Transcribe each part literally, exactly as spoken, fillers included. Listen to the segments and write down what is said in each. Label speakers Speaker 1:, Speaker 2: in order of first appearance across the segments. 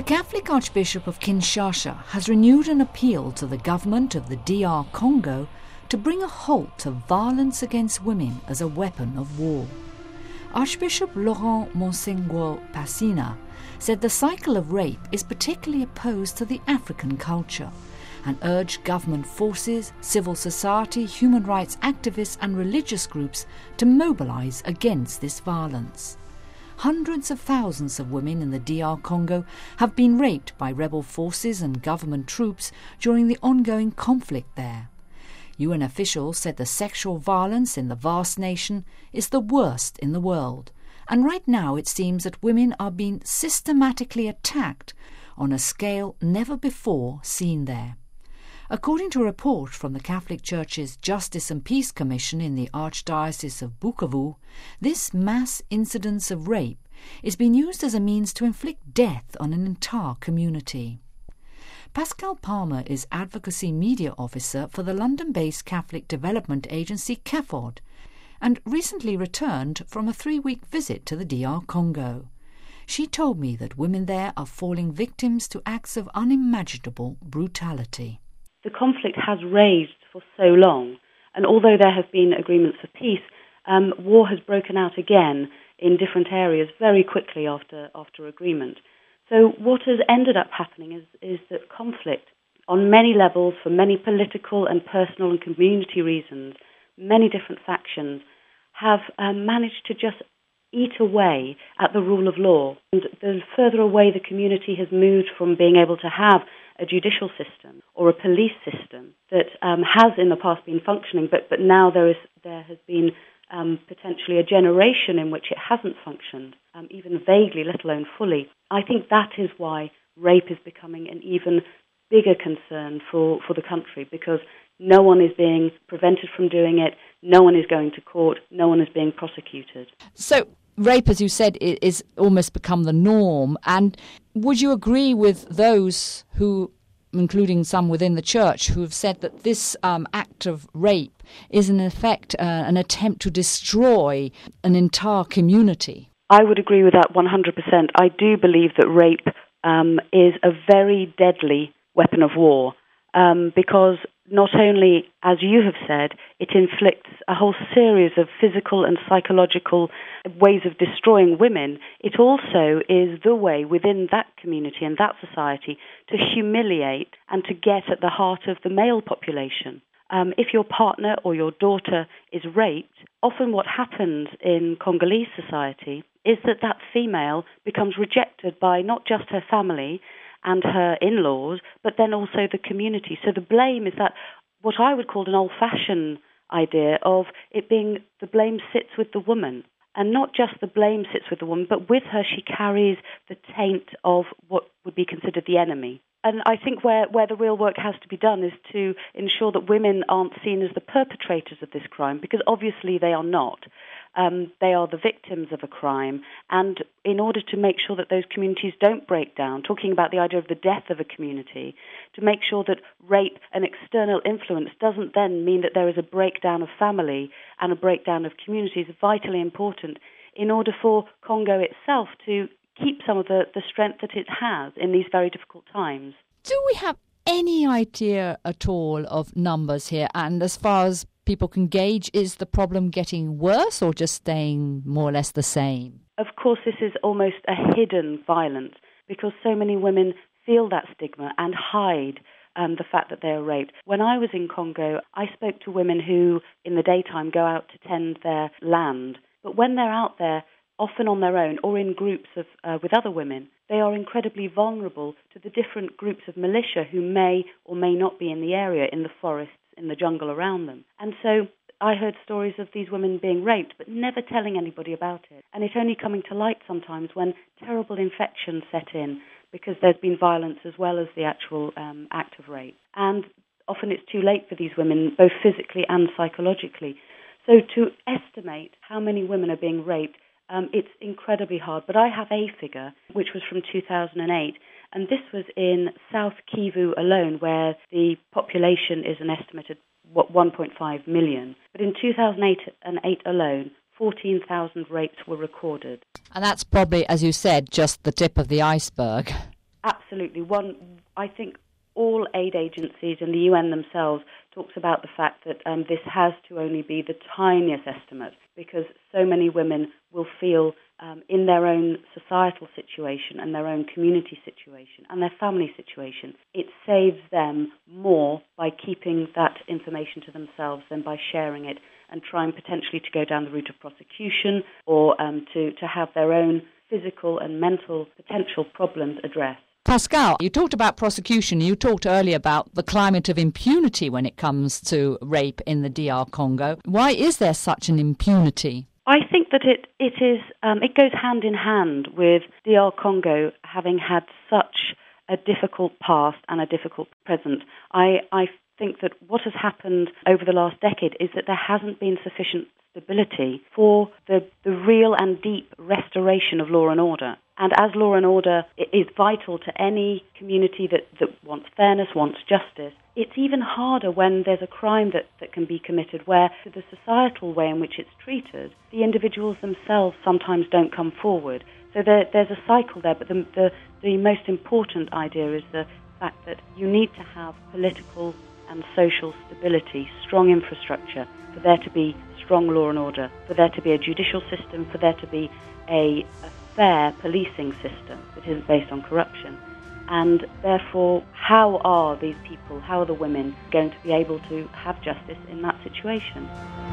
Speaker 1: Catholic Archbishop of Kinshasa has renewed an appeal to the government of the D R Congo to bring a halt to violence against women as a weapon of war. Archbishop Laurent Monsengwo Passina said the cycle of rape is particularly opposed to the African culture and urged government forces, civil society, human rights activists and religious groups to mobilise against this violence. Hundreds of thousands of women in the D R Congo have been raped by rebel forces and government troops during the ongoing conflict there. U N officials said the sexual violence in the vast nation is the worst in the world, and right now it seems that women are being systematically attacked on a scale never before seen there. According to a report from the Catholic Church's Justice and Peace Commission in the Archdiocese of Bukavu, this mass incidence of rape is being used as a means to inflict death on an entire community. Pascal Palmer is Advocacy Media Officer for the London-based Catholic development agency CAFOD and recently returned from a three-week visit to the D R Congo. She told me that women there are falling victims to acts of unimaginable brutality.
Speaker 2: The conflict has raged for so long, and although there have been agreements of peace, um, war has broken out again in different areas very quickly after after agreement. So what has ended up happening is, is that conflict on many levels, for many political and personal and community reasons, many different factions, have um, managed to just eat away at the rule of law. And the further away the community has moved from being able to have a judicial system or a police system that um, has in the past been functioning, but, but now there is there has been um, potentially a generation in which it hasn't functioned, um, even vaguely, let alone fully. I think that is why rape is becoming an even bigger concern for, for the country, because no one is being prevented from doing it, no one is going to court, no one is being prosecuted.
Speaker 1: So rape, as you said, is almost become the norm. And would you agree with those who, including some within the church, who have said that this um, act of rape is in effect uh, an attempt to destroy an entire community?
Speaker 2: I would agree with that one hundred percent. I do believe that rape um, is a very deadly weapon of war um, because not only, as you have said, it inflicts a whole series of physical and psychological ways of destroying women, it also is the way within that community and that society to humiliate and to get at the heart of the male population. Um, if your partner or your daughter is raped, often what happens in Congolese society is that that female becomes rejected by not just her family and her in-laws, but then also the community. So the blame is that what I would call an old-fashioned idea of it being the blame sits with the woman. And not just the blame sits with the woman, but with her she carries the taint of what would be considered the enemy. And I think where, where the real work has to be done is to ensure that women aren't seen as the perpetrators of this crime, because obviously they are not. Um, they are the victims of a crime. And in order to make sure that those communities don't break down, talking about the idea of the death of a community, to make sure that rape and external influence doesn't then mean that there is a breakdown of family and a breakdown of communities, is vitally important in order for Congo itself to keep some of the, the strength that it has in these very difficult times.
Speaker 1: Do we have any idea at all of numbers here? And as far as people can gauge, is the problem getting worse or just staying more or less the same?
Speaker 2: Of course, this is almost a hidden violence because so many women feel that stigma and hide um, the fact that they are raped. When I was in Congo, I spoke to women who, in the daytime, go out to tend their land. But when they're out there, often on their own or in groups of uh, with other women, they are incredibly vulnerable to the different groups of militia who may or may not be in the area, in the forests, in the jungle around them. And so I heard stories of these women being raped, but never telling anybody about it. And it only coming to light sometimes when terrible infections set in, because there's been violence as well as the actual um, act of rape. And often it's too late for these women, both physically and psychologically. So to estimate how many women are being raped, Um, it's incredibly hard, but I have a figure, which was from two thousand eight, and this was in South Kivu alone, where the population is an estimated what, one point five million. But in two thousand eight alone, fourteen thousand rapes were recorded.
Speaker 1: And that's probably, as you said, just the tip of the iceberg.
Speaker 2: absolutely. One, I think all aid agencies and the U N themselves talks about the fact that um, this has to only be the tiniest estimate, because so many women will feel um, in their own societal situation and their own community situation and their family situation, it saves them more by keeping that information to themselves than by sharing it and trying potentially to go down the route of prosecution or um, to, to have their own physical and mental potential problems addressed.
Speaker 1: Pascal, you talked about prosecution. You talked earlier about the climate of impunity when it comes to rape in the D R Congo. Why is there such an impunity?
Speaker 2: I think that it it is um, it goes hand in hand with D R Congo having had such a difficult past and a difficult present. I, I think that what has happened over the last decade is that there hasn't been sufficient stability for the, the real and deep restoration of law and order. And as law and order is vital to any community that, that wants fairness, wants justice, it's even harder when there's a crime that, that can be committed where, to the societal way in which it's treated, the individuals themselves sometimes don't come forward. So there, there's a cycle there, but the, the, the most important idea is the fact that you need to have political and social stability, strong infrastructure, for there to be strong law and order, for there to be a judicial system, for there to be a, a fair policing system that isn't based on corruption. And therefore, how are these people, how are the women going to be able to have justice in that situation?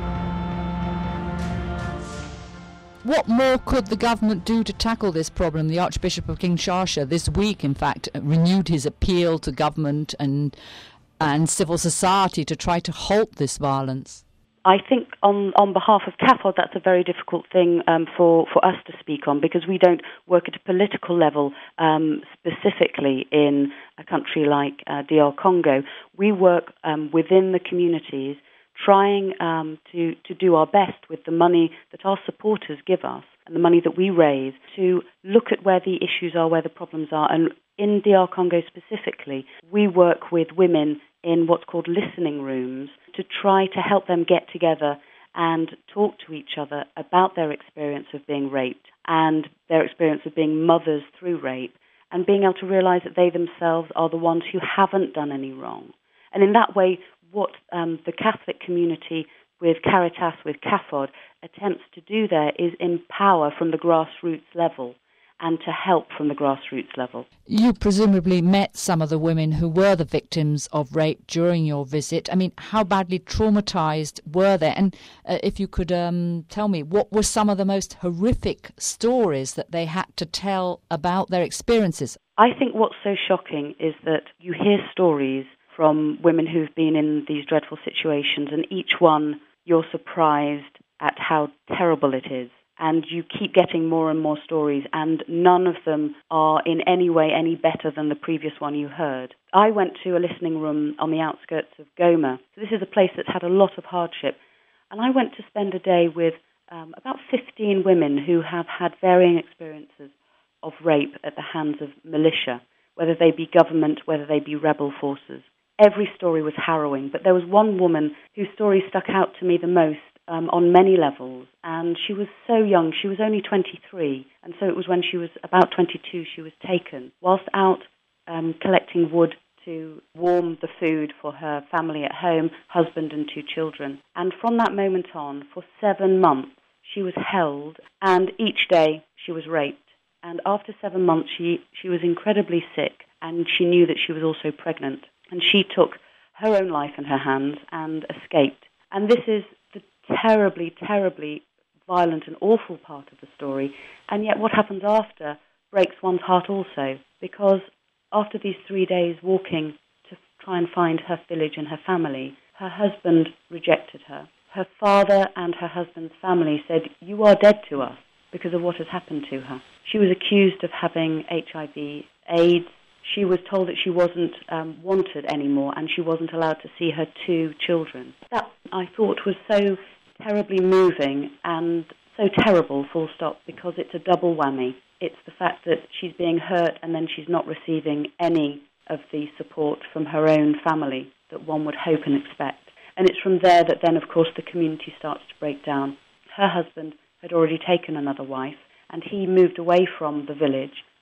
Speaker 1: What more could the government do to tackle this problem? The Archbishop of Kinshasa this week, in fact, renewed his appeal to government and and civil society to try to halt this violence.
Speaker 2: I think on, on behalf of CAFOD, that's a very difficult thing um, for, for us to speak on, because we don't work at a political level um, specifically in a country like uh, D R Congo. We work um, within the communities, trying um, to, to do our best with the money that our supporters give us and the money that we raise to look at where the issues are, where the problems are. And in D R Congo specifically, we work with women in what's called listening rooms to try to help them get together and talk to each other about their experience of being raped and their experience of being mothers through rape, and being able to realize that they themselves are the ones who haven't done any wrong. And in that way, what um, the Catholic community with Caritas, with CAFOD, attempts to do there is empower from the grassroots level and to help from the grassroots level.
Speaker 1: You presumably met some of the women who were the victims of rape during your visit. I mean, how badly traumatized were they? And uh, if you could um, tell me, what were some of the most horrific stories that they had to tell about their experiences?
Speaker 2: I think what's so shocking is that you hear stories from women who've been in these dreadful situations, and each one you're surprised at how terrible it is. And you keep getting more and more stories, and none of them are in any way any better than the previous one you heard. I went to a listening room on the outskirts of Goma. So this is a place that's had a lot of hardship. And I went to spend a day with um, about fifteen women who have had varying experiences of rape at the hands of militia, whether they be government, whether they be rebel forces. Every story was harrowing, but there was one woman whose story stuck out to me the most um, on many levels, and she was so young. She was only twenty-three, and so it was when she was about twenty-two she was taken. Whilst out um, collecting wood to warm the food for her family at home, husband and two children. And from that moment on, for seven months, she was held, and each day she was raped. And after seven months, she, she was incredibly sick, and she knew that she was also pregnant. And she took her own life in her hands and escaped. And this is the terribly, terribly violent and awful part of the story. And yet what happens after breaks one's heart also, because after these three days walking to try and find her village and her family, her husband rejected her. Her father and her husband's family said, "You are dead to us," because of what has happened to her. She was accused of having H I V, AIDS. She was told that she wasn't um, wanted anymore, and she wasn't allowed to see her two children. That, I thought, was so terribly moving and so terrible, full stop, because it's a double whammy. It's the fact that she's being hurt and then she's not receiving any of the support from her own family that one would hope and expect. And it's from there that then, of course, the community starts to break down. Her husband had already taken another wife, and he moved away from the village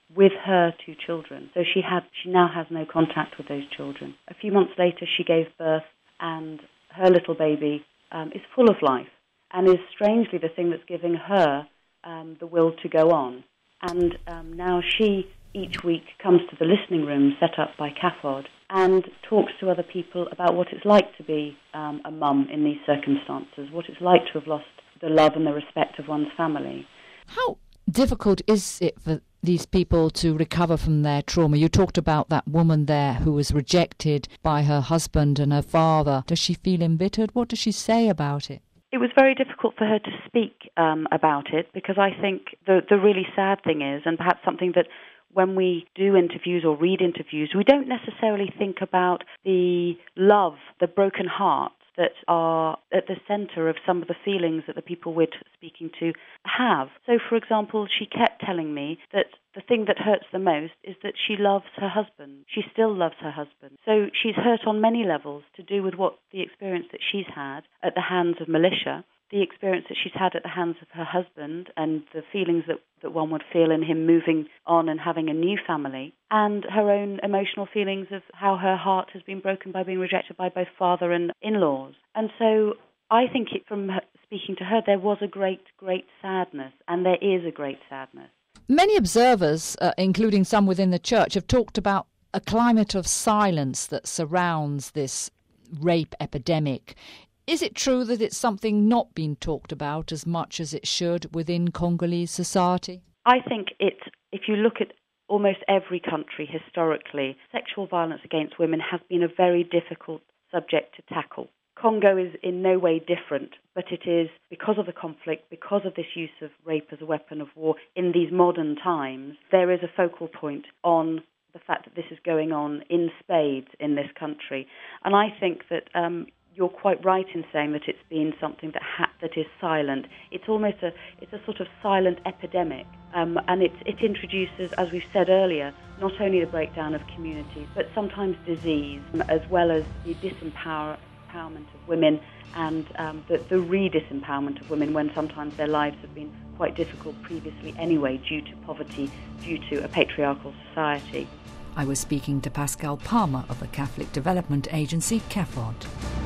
Speaker 2: with her two children. So she had, she now has no contact with those children. A few months later, she gave birth, and her little baby um, is full of life and is strangely the thing that's giving her um, the will to go on. And um, now she, each week, comes to the listening room set up by C A F O D and talks to other people about what it's like to be um, a mum in these circumstances, what it's like to have lost the love and the respect of one's family.
Speaker 1: How difficult is it for these people to recover from their trauma? You talked about that woman there who was rejected by her husband and her father. Does she feel embittered? What does she say about it?
Speaker 2: It was very difficult for her to speak um, about it, because I think the, the really sad thing is, and perhaps something that when we do interviews or read interviews, we don't necessarily think about the love, the broken hearts that are at the centre of some of the feelings that the people we're speaking to have. So, for example, she kept telling me that the thing that hurts the most is that she loves her husband. She still loves her husband. So she's hurt on many levels to do with what the experience that she's had at the hands of militia, the experience that she's had at the hands of her husband, and the feelings that, that one would feel in him moving on and having a new family, and her own emotional feelings of how her heart has been broken by being rejected by both father and in-laws. And so I think it, from her, speaking to her, there was a great, great sadness, and there is a great sadness.
Speaker 1: Many observers, uh, including some within the church, have talked about a climate of silence that surrounds this rape epidemic. Is it true that it's something not being talked about as much as it should within Congolese society?
Speaker 2: I think it, if you look at almost every country historically, sexual violence against women has been a very difficult subject to tackle. Congo is in no way different, but it is, because of the conflict, because of this use of rape as a weapon of war in these modern times, there is a focal point on the fact that this is going on in spades in this country. And I think that um, you're quite right in saying that it's been something that ha- that is silent. It's almost a it's a sort of silent epidemic, um, and it it introduces, as we've said earlier, not only the breakdown of communities, but sometimes disease, as well as the disempower. empowerment of women and um, the, the re-disempowerment of women when sometimes their lives have been quite difficult previously anyway due to poverty, due to a patriarchal society.
Speaker 1: I was speaking to Pascal Palmer of the Catholic Development Agency, C A F O D.